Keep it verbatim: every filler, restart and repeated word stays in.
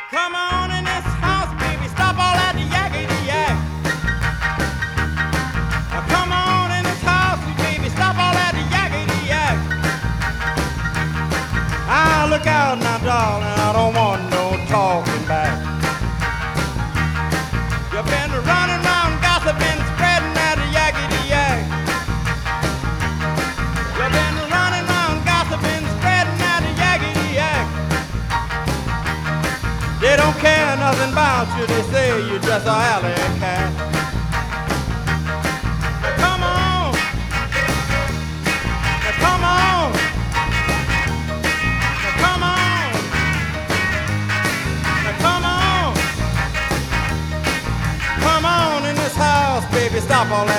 Come on in this house, baby, stop all that yakety yak. Come on in this house, baby, stop all that yakety yak. Ah, look out now, darling, I don't want no talking back. You've been running around gossiping, spreading that yakety yak. You've been running around gossiping, spreading that yakety yak. They don't care nothing about you, they say you're just a alley cat. Now come on, now come on, now come on, now come on, come on in this house, baby, stop all that